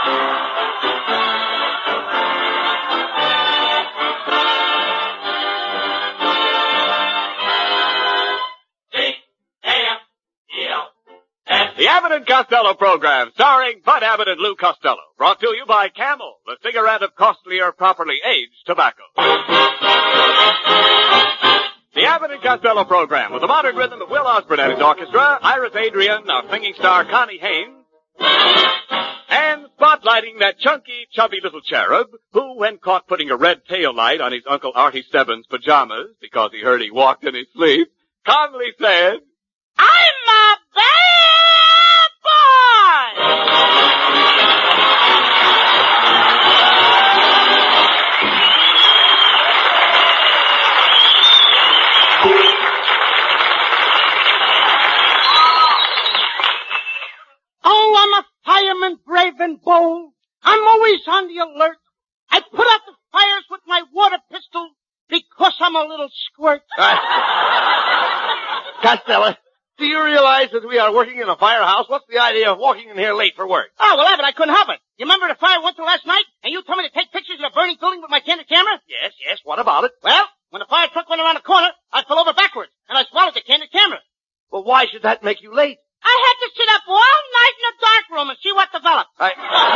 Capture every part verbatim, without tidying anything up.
The Abbott and Costello program, starring Bud Abbott and Lou Costello, brought to you by Camel, the cigarette of costlier, properly aged tobacco. The Abbott and Costello program, with the modern rhythm of Will Osborne and his orchestra, Iris Adrian, our singing star Connie Haynes, and spotlighting that chunky, chubby little cherub who, when caught putting a red tail light on his Uncle Artie Stebbins' pajamas because he heard he walked in his sleep, calmly said, I'm a bad boy! Oh, I'm a fireman brave and bold. I'm always on the alert. I put out the fires with my water pistol because I'm a little squirt. Costello, do you realize that we are working in a firehouse? What's the idea of walking in here late for work? Oh, well, Abbott, I couldn't help it. You remember the fire went to last night, and you told me to take pictures of a burning building with my candid camera? Yes, yes, what about it? Well, when the fire truck went around the corner, I fell over backwards, and I swallowed the candid camera. Well, why should that make you late? I had to sit up all night in a dark room and see what developed. I...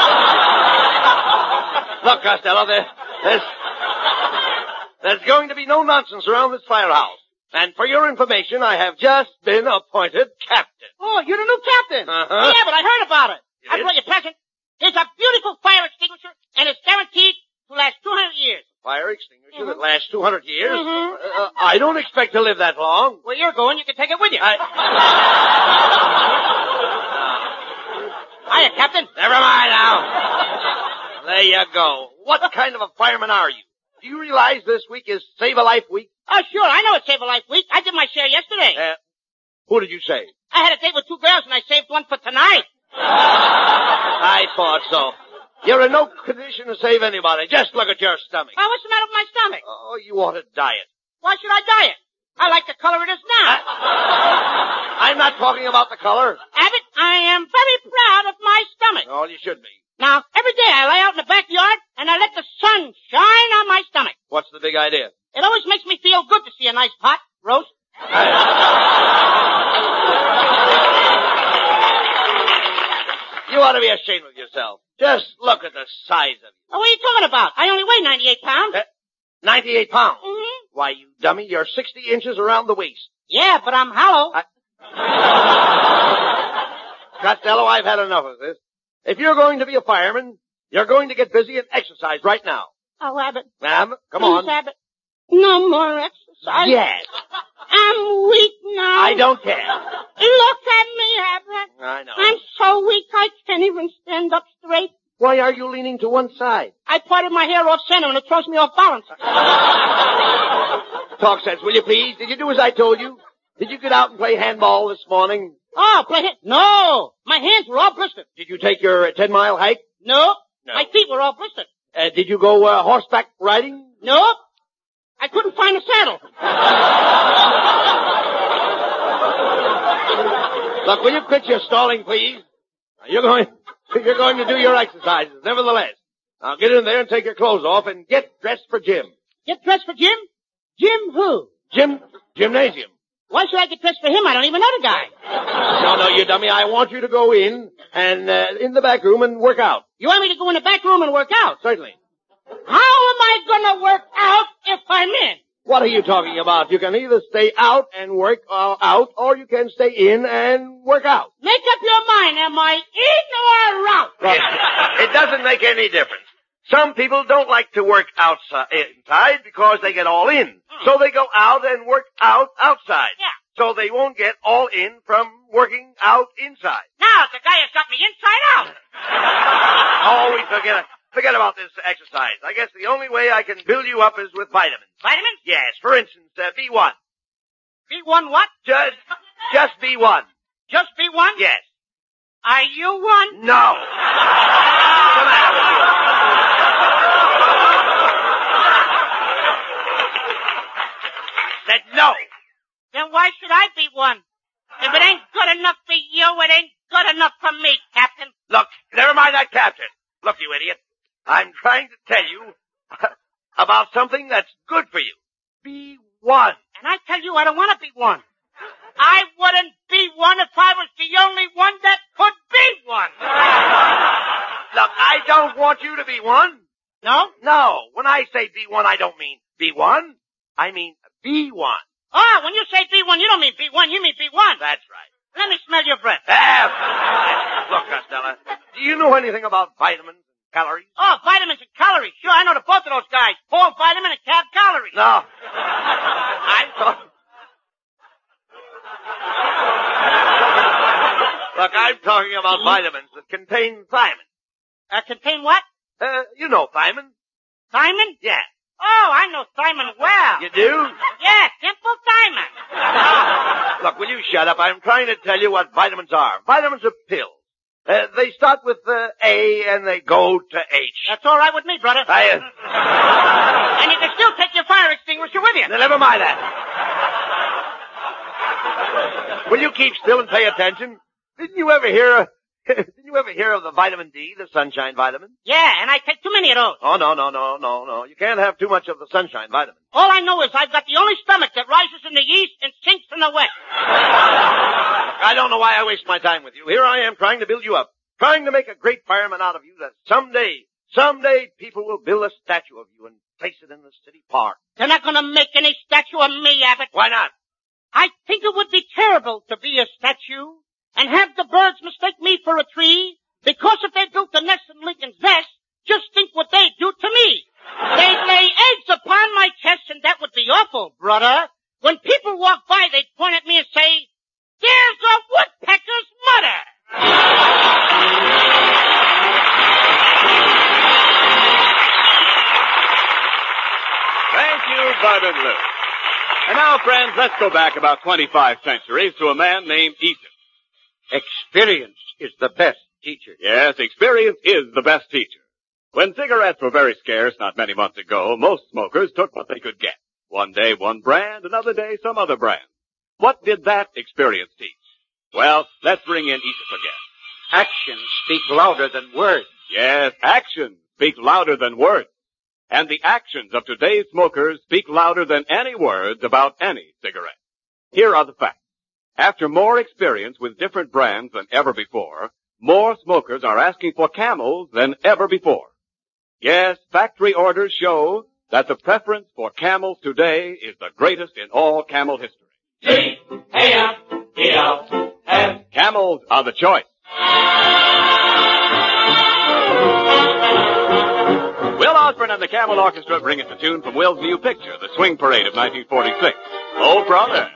Look, Costello, there, there's, there's going to be no nonsense around this firehouse. And for your information, I have just been appointed captain. Oh, you're the new captain. Uh-huh. Yeah, but I heard about it. You I did? brought you a present. It's a beautiful fire extinguisher, and it's guaranteed to last two hundred years. Fire extinguisher Mhm. that lasts two hundred years? Mhm. Uh, I don't expect to live that long. Where you're going, you can take it with you. I... Hiya, Captain. Never mind now. There you go. What kind of a fireman are you? Do you realize this week is Save a Life Week? Oh, sure, I know it's Save a Life Week. I did my share yesterday. Uh, who did you save? I had a date with two girls, and I saved one for tonight. I thought so. You're in no condition to save anybody. Just look at your stomach. Oh, what's the matter with my stomach? Oh, you ought to diet. Why should I diet? I like the color it is now. I'm not talking about the color. Abbott, I am very proud of my stomach. Oh, you should be. Now, every day I lay out in the backyard, and I let the sun shine on my stomach. What's the big idea? It always makes me feel good to see a nice pot roast. You ought to be ashamed of yourself. Just look at the size of you. Oh, what are you talking about? I only weigh ninety-eight pounds. Uh, ninety-eight pounds. Mm-hmm. Why, you dummy, you're sixty inches around the waist. Yeah, but I'm hollow. I... Costello, I've had enough of this. If you're going to be a fireman, you're going to get busy and exercise right now. Oh, Abbott. Ma'am, come Please, on. Abbott. No more exercise. Yes. I'm weak now. I don't care. Look at me, Abbott. I know. I'm so weak I can't even stand up straight. Why are you leaning to one side? I parted my hair off center and it throws me off balance. Talk sense, will you please? Did you do as I told you? Did you get out and play handball this morning? Oh, play it? No. My hands were all blistered. Did you take your uh, ten-mile hike? No. No. My feet were all blistered. Uh, did you go uh, horseback riding? Nope. I couldn't find a saddle. Look, will you quit your stalling, please? Now, you're going, you're going to do your exercises, nevertheless. Now get in there and take your clothes off and get dressed for gym. Get dressed for Jim? Jim who? Gym, gymnasium. Why should I get dressed for him? I don't even know the guy. No, no, you dummy. I want you to go in and, uh, in the back room and work out. You want me to go in the back room and work out? Certainly. How am I gonna work out if I'm in? What are you talking about? You can either stay out and work uh, out, or you can stay in and work out. Make up your mind. Am I in or out? It doesn't make any difference. Some people don't like to work outside, inside because they get all in. Hmm. So they go out and work out outside. Yeah. So they won't get all in from working out inside. Now, the guy has got me inside out. Oh, we forget forget about this exercise. I guess the only way I can build you up is with vitamins. Vitamins? Yes, for instance, uh, B one. B one what? Just, just B one. Just B one? Yes. Are you one? No. What's the matter with you? Said no. Then why should I be one? If it ain't good enough for you, it ain't good enough for me, Captain. Look, never mind that captain. idiot. I'm trying to tell you about something that's good for you. Be one. And I tell you, I don't want to be one. I wouldn't be one if I was the only one that could be one. Look, I don't want you to be one. No? No. When I say be one, I don't mean be one. I mean be one. Oh, when you say be one, you don't mean be one, you mean be one. That's right. Let me smell your breath. Ah, look, Costello, do you know anything about vitamins and calories? Oh, vitamins and calories. Sure, I know the both of those guys. Paul Vitamin and Cab Calories. No. I'm talking... Look, I'm talking about vitamins that contain thiamine. Uh, contain what? Uh, you know thiamine. Thiamine? Yeah. Oh, I know thiamine well. You do? Yeah, simple thiamine. Look, will you shut up? I'm trying to tell you what vitamins are. Vitamins are pills. Uh, they start with uh, A and they go to H. That's all right with me, brother. I, uh... And you can still take your fire extinguisher with you. Now, never mind that. Will you keep still and pay attention? Didn't you ever hear... Did you ever hear of the vitamin D, the sunshine vitamin? Yeah, and I take too many of those. Oh, no, no, no, no, no. You can't have too much of the sunshine vitamin. All I know is I've got the only stomach that rises in the east and sinks in the west. I don't know why I waste my time with you. Here I am trying to build you up, trying to make a great fireman out of you that someday, someday people will build a statue of you and place it in the city park. They're not going to make any statue of me, Abbott. Why not? I think it would be terrible to be a statue and have the birds mistake me for a tree, because if they built a nest in Lincoln's nest, just think what they'd do to me. They'd lay eggs upon my chest, and that would be awful, brother. When people walk by, they'd point at me and say, "There's a woodpecker's mother." Thank you, Bud and Lou. And now, friends, let's go back about twenty-five centuries to a man named Eaton. Experience is the best teacher. Yes, experience is the best teacher. When cigarettes were very scarce not many months ago, most smokers took what they could get. One day one brand, another day some other brand. What did that experience teach? Well, let's bring in Aesop again. Actions speak louder than words. Yes, actions speak louder than words. And the actions of today's smokers speak louder than any words about any cigarette. Here are the facts. After more experience with different brands than ever before, more smokers are asking for Camels than ever before. Yes, factory orders show that the preference for Camels today is the greatest in all Camel history. G A M E L S. Camels are the choice. Will Osborne and the Camel Orchestra bring us a tune from Will's new picture, The Swing Parade of nineteen forty-six. Oh, brother.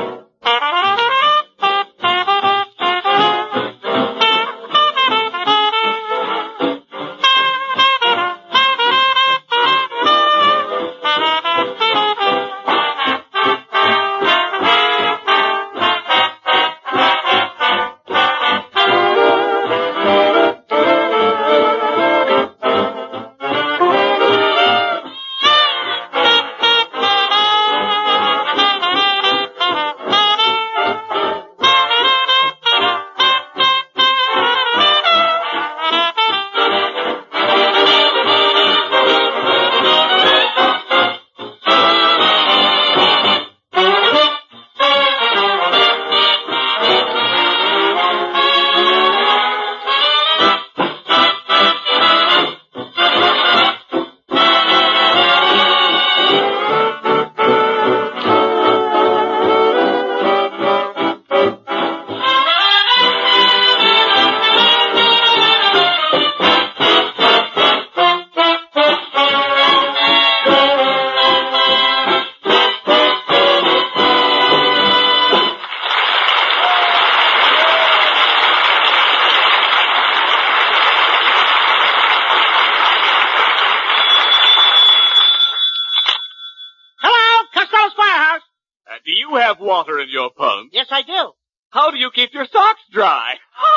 Water in your pump? Yes, I do. How do you keep your socks dry?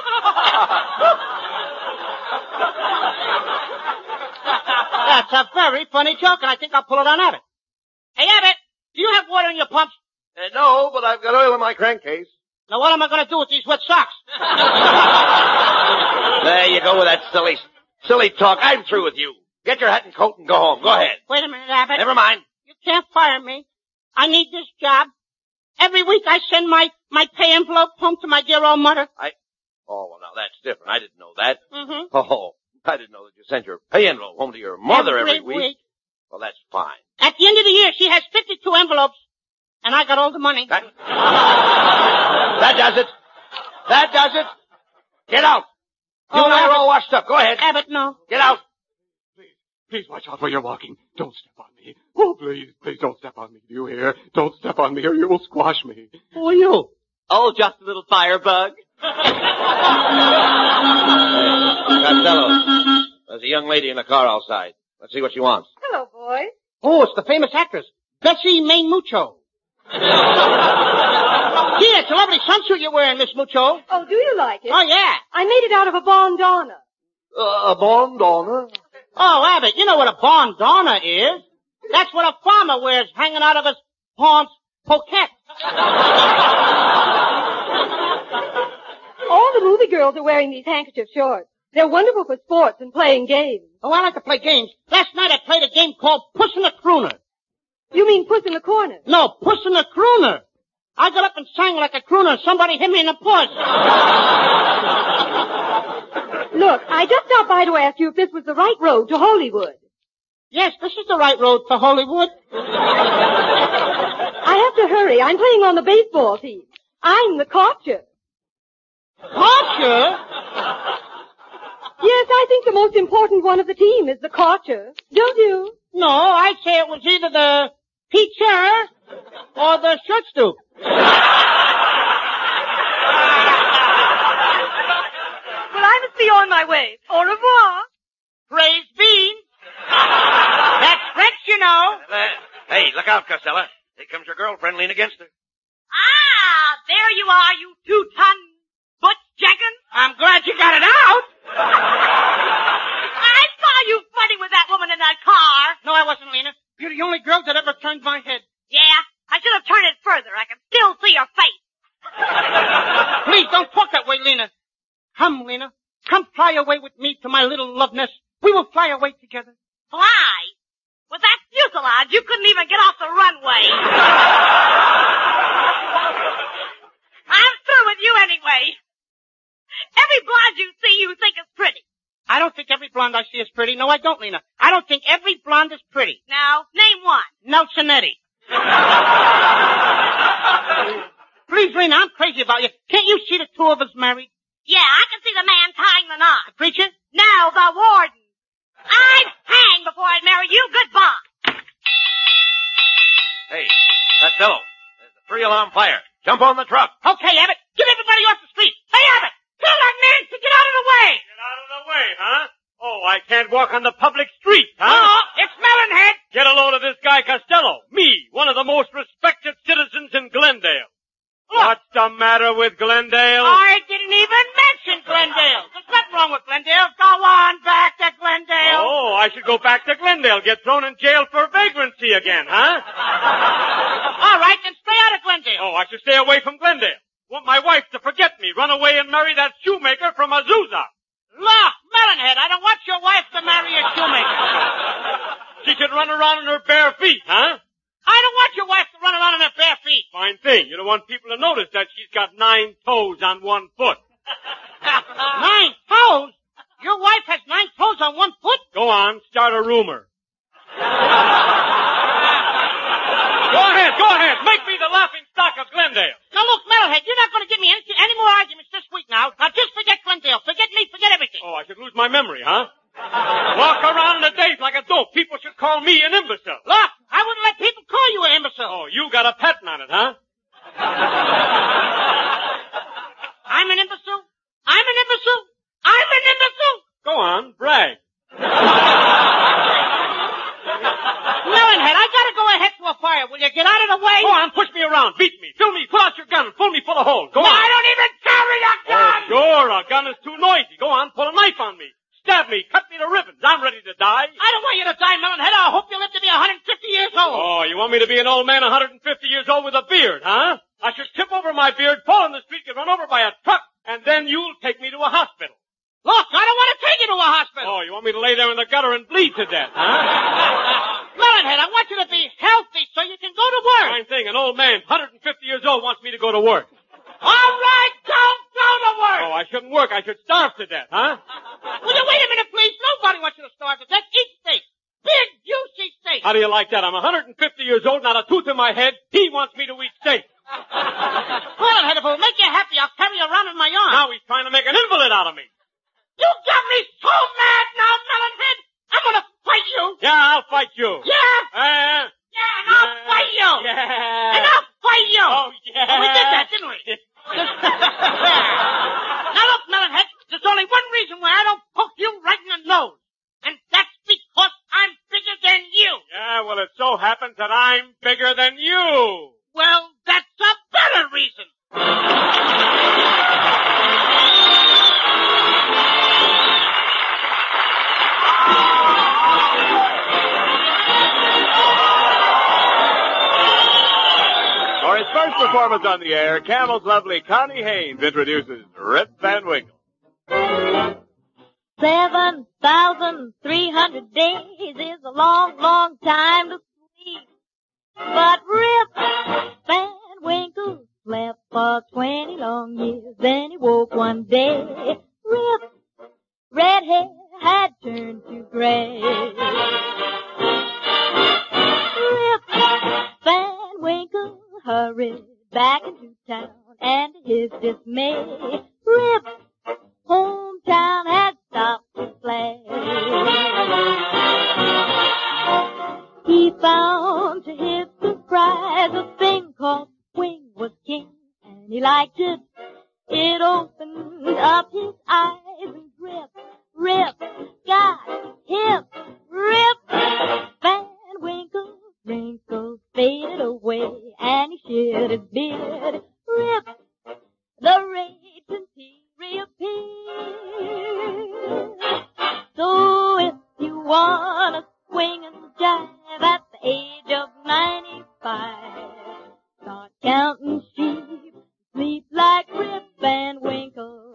That's a very funny joke, and I think I'll pull it on Abbott. Hey, Abbott, do you have water in your pumps? Uh, no, but I've got oil in my crankcase. Now, what am I going to do with these wet socks? There you go with that silly... Silly talk. I'm through with you. Get your hat and coat and go home. Go ahead. Wait a minute, Abbott. Never mind. You can't fire me. I need this job. Every week I send my, my pay envelope home to my dear old mother. I... Oh, well, now that's different. I didn't know that. Mm-hmm. Oh, I didn't know that you sent your pay envelope home to your mother every, every week. week. Well, that's fine. At the end of the year, she has fifty-two envelopes, and I got all the money. That, that does it. That does it. Get out. You Oh, and I are Abbott. all washed up. Go ahead. Abbott, no. Get out. Please watch out where you're walking. Don't step on me. Oh, please, please don't step on me. Do you hear? Don't step on me or you will squash me. Who are you? Oh, just a little firebug. Costello, there's a young lady in the car outside. Let's see what she wants. Hello, boys. Oh, it's the famous actress, Bessie Main Mucho. Gee, it's a lovely swimsuit you're wearing, Miss Mucho. Oh, do you like it? Oh, yeah. I made it out of a bandana. Uh, a bandana? Oh, Abbott, you know what a bandana is. That's what a farmer wears hanging out of his pawn's pocket. All the movie girls are wearing these handkerchief shorts. They're wonderful for sports and playing games. Oh, I like to play games. Last night I played a game called Puss in the Crooner. You mean Puss in the Corner? No, Puss in the Crooner. I got up and sang like a crooner and somebody hit me in the puss. Look, I just stopped by to ask you if this was the right road to Hollywood. Yes, this is the right road for Hollywood. I have to hurry. I'm playing on the baseball team. I'm the catcher. Catcher? Yes, I think the most important one of the team is the catcher. Don't you? No, I'd say it was either the pitcher or the shortstop. Well, I must be on my way. Au revoir. Praise beans. That's French, you know. Uh, hey, look out, Costello. Here comes your girlfriend. Lean against her. Ah, there you are, you two-ton Butch Jenkins. I'm glad you got it out. I saw you flirting with that woman in that car. No, I wasn't, Lena. You're the only girl that ever turned my head. Yeah, I should have turned it further. I can still see your face. Please don't talk that way, Lena. Come, Lena. Come fly away with me to my little love nest. We will fly away together. Fly? With that fuselage, you couldn't even get off the runway. I'm through with you anyway. Every blonde you see you think is pretty. I don't think every blonde I see is pretty. No, I don't, Lena. I don't think every blonde is pretty. Now, name one. Nelsonetti. Please, Lena, I'm crazy about you. Can't you see the two of us married? Yeah, I can see the man tying the knot. The preacher? No, the warden. I'd hang before I'd marry you. Goodbye. Hey, Costello, there's a three-alarm fire. Jump on the truck. Okay, Abbott. Get everybody off the street. Hey, Abbott, tell that man to get out of the way. Get out of the way, huh? Oh, I can't walk on the public street, huh? Oh, it's Melonhead. Get a load of this guy Costello. Me, one of the most respected citizens in Glendale. Look. What's the matter with Glendale? I didn't even mention Glendale. There's nothing wrong with Glendale. Go on back to Glendale. Oh, I should go back to Glendale, get thrown in jail for vagrancy again, huh? All right, then stay out of Glendale. Oh, I should stay away from Glendale. Want my wife to forget me, run away and marry that shoemaker from Azusa. Look, Melonhead, I don't want your wife to marry a shoemaker. She should run around on her bare feet, huh? I don't want your wife to run around on her bare feet. Fine thing. You don't want people to notice that she's got nine toes on one foot. Nine toes? Your wife has nine toes on one foot? Go on, start a rumor. Go ahead, go ahead. Make me the laughing stock of Glendale. Now look, Metalhead, you're not going to give me any, any more arguments this week now. Now just forget Glendale. Forget me, forget everything. Oh, I should lose my memory, huh? Walk around in the days like a dope. People should call me an imbecile. Look, I wouldn't let people call you an imbecile. Oh, you got a patent on it, huh? I'm an imbecile? I'm an imbecile? I'm an imbecile? Go on, brag. Melonhead, I gotta go ahead to a fire. Will you get out of the way? Go on, push me around, beat me, fill me, pull out your gun and pull me full of holes. Go no, on. I don't even carry a gun! Oh, sure, a gun is too noisy. Go on, pull a knife on me. Stab me, cut me to ribbons. I'm ready to die. I don't want you to die, Melonhead. I hope you live to be one hundred fifty years old. Oh, you want me to be an old man one hundred fifty years old with a beard, huh? I should tip over my beard, fall in the street, get run over by a truck, and then you'll take me to a hospital. Look, I don't want to take you to a hospital. hospital. Oh, you want me to lay there in the gutter and bleed to death, huh? Melonhead, I want you to be healthy so you can go to work. Fine thing. An old man, one hundred fifty years old, wants me to go to work. All right, don't go to work. Oh, I shouldn't work. I should starve to death, huh? Will you wait a minute, please? Nobody wants you to starve to death. Eat steak. Big, juicy steak. How do you like that? I'm one hundred fifty years old, not a tooth in my head. He wants me to eat steak. Melonhead, if it'll make you happy, I'll carry you around in my arms. Now he's trying to make an invalid out of me. You got me so mad now, Melonhead. I'm gonna fight you. Yeah, I'll fight you. Yeah. Uh, Yeah, and I'll yeah, fight you. Yeah. And I'll fight you. Oh, yeah. Oh, we did that, didn't we? Now look, Melonhead, there's only one reason why I don't poke you right in the nose. And that's because I'm bigger than you. Yeah, well, it so happens that I'm bigger than you. Well, that's a better reason. For his first performance on the air, Camel's lovely Connie Haynes introduces Rip Van Winkle. Seven thousand three hundred days is a long, long time to sleep. But Rip Van Winkle slept for twenty long years. Then he woke one day. Rip, red hair had turned to gray. Rip Van Winkle hurried back into town, and to his dismay, Rip, hometown had stopped to play. He found to his surprise a thing called swing was king, and he liked it. It opened up his eyes, and Rip, Rip, got hip, Rip Van Winkle's wrinkles faded away, and he shed his beard. Rip, the rage and he reappeared. So if you wanna swing and jive at the age of ninety-five, start counting sheep, sleep like Rip Van Winkle.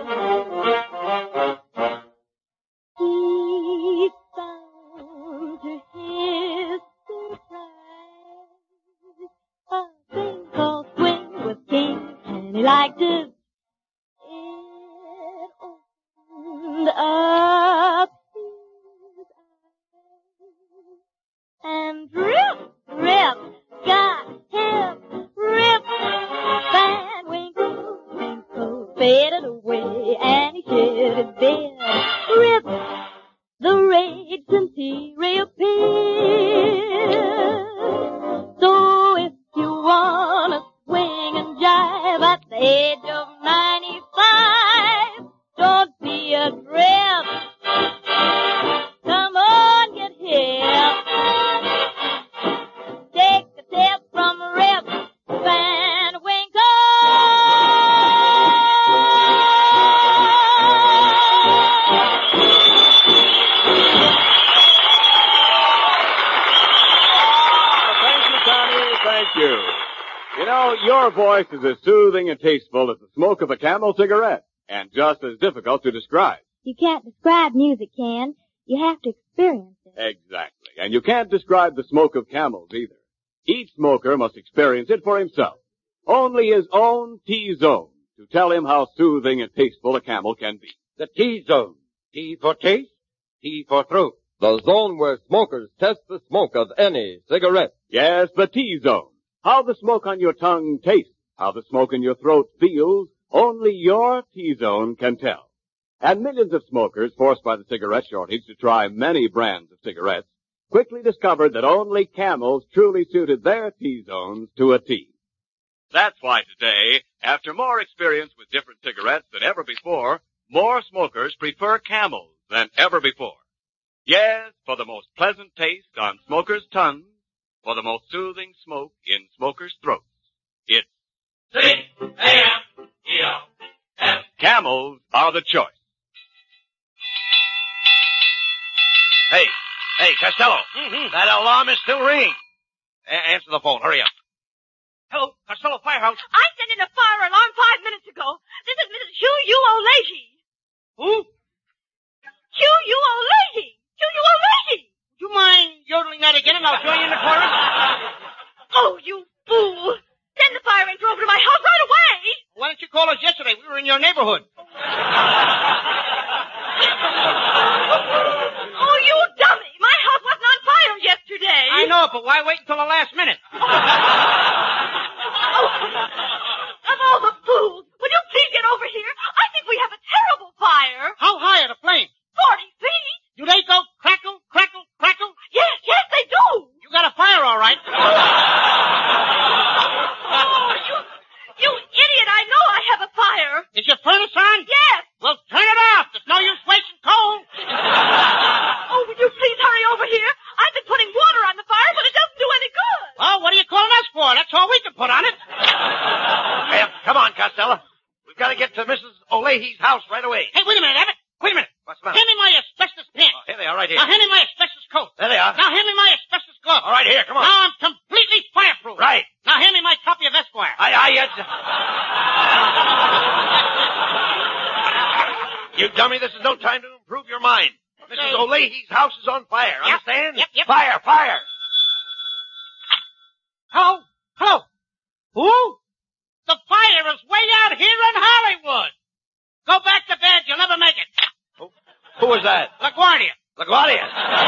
He found to his surprise a thing called swing was king, and he liked it. It opened up his eyes, and Rip, Rip, got him, Rip Van Winkle, Winkle faded away, and he shed his beard. Rip, the rage since he reappeared. So if you wanna swing and jive at the age of ninety-five, don't be a grip. Come on, get hip. Take a tip from Rip Van Winkle. Thank you, Connie. Thank you. You know, your voice is as soothing and tasteful as the smoke of a Camel cigarette, and just as difficult to describe. You can't describe music, Ken. You have to experience it. Exactly. And you can't describe the smoke of Camels either. Each smoker must experience it for himself. Only his own T-zone to tell him how soothing and tasteful a Camel can be. The T-zone. T for taste, T for throat. The zone where smokers test the smoke of any cigarette. Yes, the T-zone. How the smoke on your tongue tastes, how the smoke in your throat feels, only your T-zone can tell. And millions of smokers, forced by the cigarette shortage to try many brands of cigarettes, quickly discovered that only Camels truly suited their T-zones to a T. That's why today, after more experience with different cigarettes than ever before, more smokers prefer Camels than ever before. Yes, for the most pleasant taste on smokers' tongues, for the most soothing smoke in smokers' throats. It's C A M E L S. Camels are the choice. Hey, hey, Costello. Mm-hmm. That alarm is still ringing. A- answer the phone. Hurry up. Hello, Costello Firehouse. I sent in a fire alarm five minutes ago. This is Missus Hugh Yu Oleji. Who? Hugh Yu sing. I'll join you in the chorus. Oh, you fool. Send the fire ranger over to my house right away. Why didn't you call us yesterday? We were in your neighborhood. Oh, you dummy. My house wasn't on fire yesterday. I know, but why wait until the last minute? Oh, of all the fools, will you please get over here? I think we have a terrible fire. How high are the flames? Forty feet. Do they go crackle, crackle, crackle? Yes, yes, they do. You got a fire, all right. Oh, you, you idiot. I know I have a fire. Is your furnace on? Yes. Well, turn it off. There's no use wasting coal. Oh, will you please hurry over here? I've been putting water on the fire, but it doesn't do any good. Well, what are you calling us for? That's all we can put on it. Hey, come on, Costello. We've got to get to Missus O'Leahy's house right away. Hey, wait a minute, Abbott. Wait a minute. What's the matter? Hand me my asbestos pants. Oh, here they are, right here. Now hand me my asbestos coat. There they are. Now hand me my asbestos gloves. All right, here, come on. Now I'm completely fireproof. Right. Now hand me my copy of Esquire. I, I, uh... You dummy, this is no time to improve your mind. Okay. Missus O'Leahy's house is on fire, Yep. understand? Yep, yep. Fire, fire. Hello? Hello? Who? The fire is way out here in Hollywood. Go back to bed. You'll never make it. Who, who was that? LaGuardia. LaGuardia.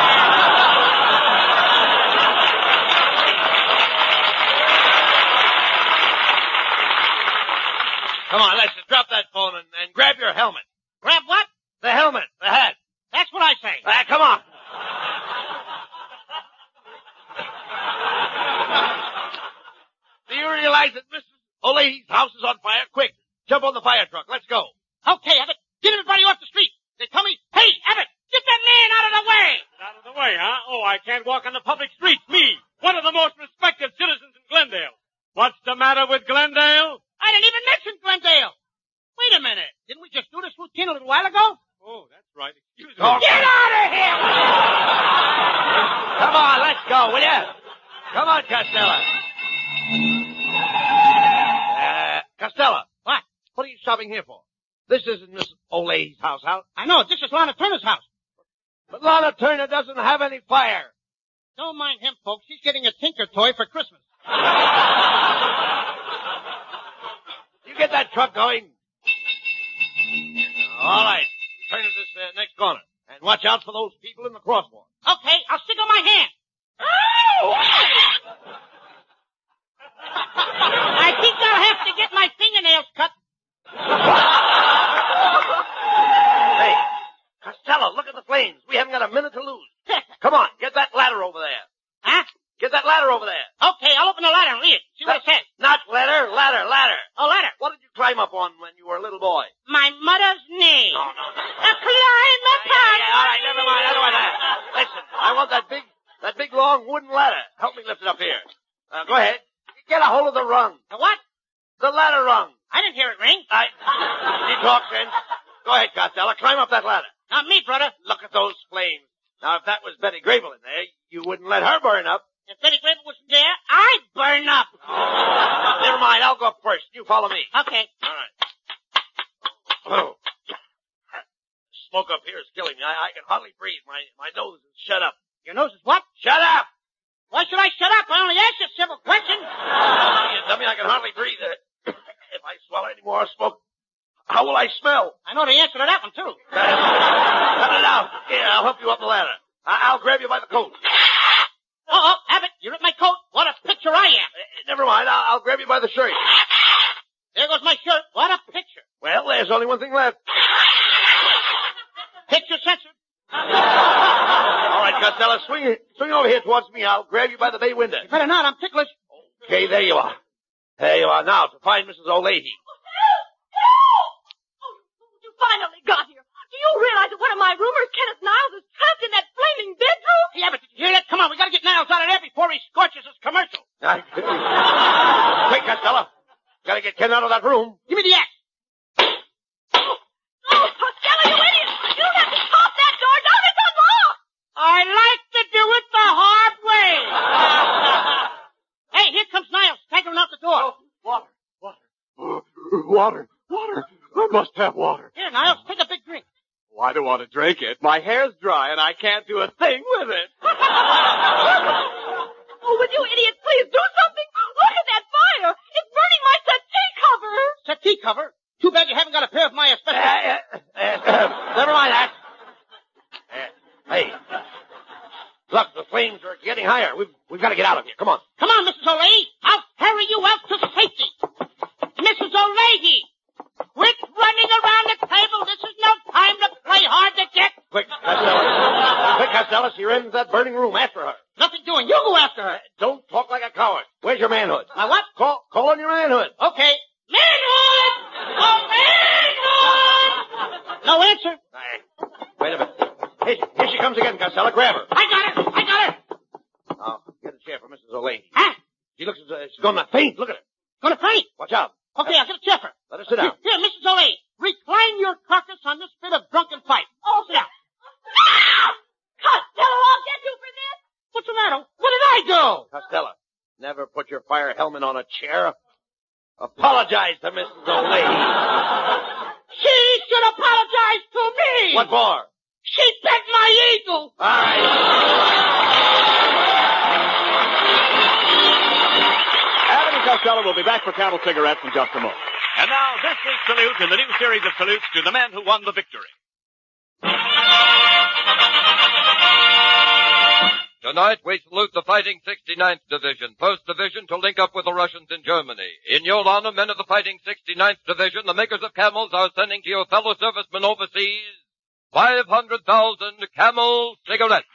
Come on, let's just drop that phone and, and grab your helmet. Grab what? The helmet, the hat. That's what I say. Ah, come on. Do you realize that Missus O'Leahy's house is on fire? Quick, jump on the fire truck. Let's go. Okay, Abbott. Get everybody off the street. They tell me, hey, Abbott, get that man out of the way. Out of the way, huh? Oh, I can't walk on the public streets. Me, one of the most respected citizens in Glendale. What's the matter with Glendale? I didn't even mention Glendale. Wait a minute. Didn't we just do this routine a little while ago? Oh, that's right. Excuse me. Oh, Get out of here! Come on, let's go, will you? Come on, Costello. Uh, Costello. What? What are you stopping here for? This isn't Miss O'Leahy's house, out. I know. This is Lana Turner's house. But Lana Turner doesn't have any fire. Don't mind him, folks. He's getting a Tinker toy for Christmas. You get that truck going. All right. Turn to this uh, next corner. And watch out for those people in the crosswalk. Okay, I'll stick on my hand. I think I'll have to get my fingernails cut. Hey, Costello, look at the flames. We haven't got a minute to lose. Come on, get that ladder over there. Huh? Get that ladder over there. Okay, I'll open the ladder and read it. See what it says. Not ladder, ladder, ladder. Oh, ladder. What did you climb up on when you were a little boy? My mother's knee. No, no, no. A climb Yeah, upon. yeah, all right, never mind. I don't want that. Listen, I want that big, that big long wooden ladder. Help me lift it up here. Uh, go ahead. Get a hold of the rung. The what? The ladder rung. I didn't hear it ring. I. You talk then. Go ahead, Costello. Climb up that ladder. Not me, brother. Look at those flames. Now, if that was Betty Grable in there, you wouldn't let her burn up. If Betty Grable wasn't there, I'd burn up. Oh, never mind. I'll go up first. You follow me. Okay. All right. Oh. Smoke up here is killing me. I, I can hardly breathe. My my nose is shut up. Your nose is what? Shut up! Why should I shut up? I only asked you several questions. You dummy, I can hardly breathe. Uh, if I swallow any more smoke, how will I smell? I know the answer to that one, too. Cut it out. Here, I'll help you up the ladder. I- I'll grab you by the coat. Uh-oh, Abbott, you ripped my coat. What a picture I am. Uh, never mind. I'll, I'll grab you by the shirt. There goes my shirt. What a picture. Well, there's only one thing left. Picture censored. All right, Costello, swing, swing over here towards me. I'll grab you by the bay window. You better not. I'm ticklish. Okay, there you are. There you are now to find Missus O'Leahy. You finally got here. Do you realize that one of my roomers, Kenneth Niles, is trapped in that flaming bedroom? Hey, Abbott, did you hear that? Come on, we gotta get Niles out of there before he scorches his commercial. Quick, Costello. Gotta get Ken out of that room. Give me the axe. Oh, Costello, you idiot! You don't have to pop that door down. It's unlocked. I like to do it the hard way. Hey, here comes Niles, staggering out the door. Water, water, water, water. I must have water. Here, Niles, take a big drink. Oh, I don't want to drink it. My hair's dry and I can't do a thing with it. Oh, would you idiots please do something? Look at that fire. It's burning my settee cover. Settee cover? Too bad you haven't got a pair of my asbestos. Uh, uh, uh, never mind that. Uh, hey. Look, the flames are getting higher. We've, we've got to get out of here. Come on. Come on, Missus O'Leary. I'll carry you out to safety. Missus O'Leary, quit running around the table. This is no time to play hard to get. Quick, Costello. Quick, Costello. You're in that burning room. After her. Nothing doing. You go after her. Don't talk like a coward. Where's your manhood? My what? Call, call on your manhood. Okay. Manhood! Oh, manhood! No answer. Right. Wait a minute. Here, here she comes again, Costello. Grab her. I got her. I got her. Oh, get a chair for Missus O'Leary. Huh? She looks as though she's going to faint. Look at her. Gonna faint. Watch out. Okay, I'll get a chair for her. Let her sit down. Here, here, Missus O'Leary. Recline your carcass on this bit of drunken fight. Oh, sit down. Costello, I'll get you for this. What's the matter? What did I do? Costello, never put your fire helmet on a chair. Apologize to Missus O'Leary. She should apologize to me. What for? She bit my eagle. All right. Abbott and Costello will be back for Camel Cigarettes in just a moment. And now, this week's salute in the new series of salutes to the men who won the victory. Tonight we salute the Fighting sixty-ninth Division, first Division to link up with the Russians in Germany. In your honor, men of the Fighting sixty-ninth Division, the makers of Camels are sending to your fellow servicemen overseas five hundred thousand Camel cigarettes.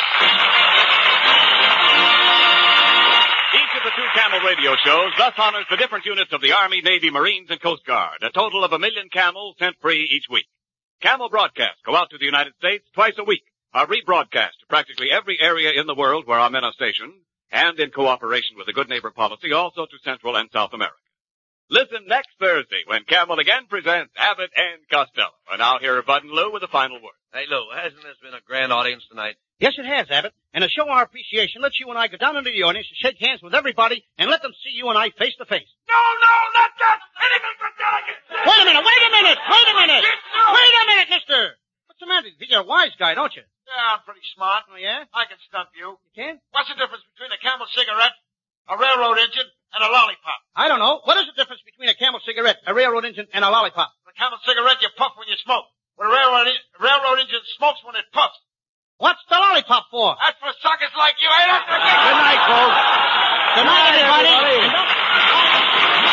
Each of the two Camel radio shows thus honors the different units of the Army, Navy, Marines, and Coast Guard, a total of a million Camels sent free each week. Camel broadcasts go out to the United States twice a week, are rebroadcast to practically every area in the world where our men are stationed, and in cooperation with the Good Neighbor policy, also to Central and South America. Listen next Thursday when Camel again presents Abbott and Costello. And now here are Bud and Lou with the final word. Hey, Lou, hasn't this been a grand audience tonight? Yes, it has, Abbott. And to show our appreciation, let's you and I go down into the audience and shake hands with everybody and let them see you and I face to face. No, no, not that! Anything but delegate! Wait a minute, wait a minute, wait a minute! Wait a minute, mister! What's the matter? You're a wise guy, don't you? Yeah, I'm pretty smart. Oh, yeah? I can stump you. You can? What's the difference between a Camel cigarette, a railroad engine, and a lollipop? I don't know. What is the difference between a Camel cigarette, a railroad engine, and a lollipop? The Camel cigarette you puff when you smoke. When a railroad, railroad engine smokes when it puffs. What's the lollipop for? That's for suckers like you, ain't it? Good night, folks. Good night, everybody.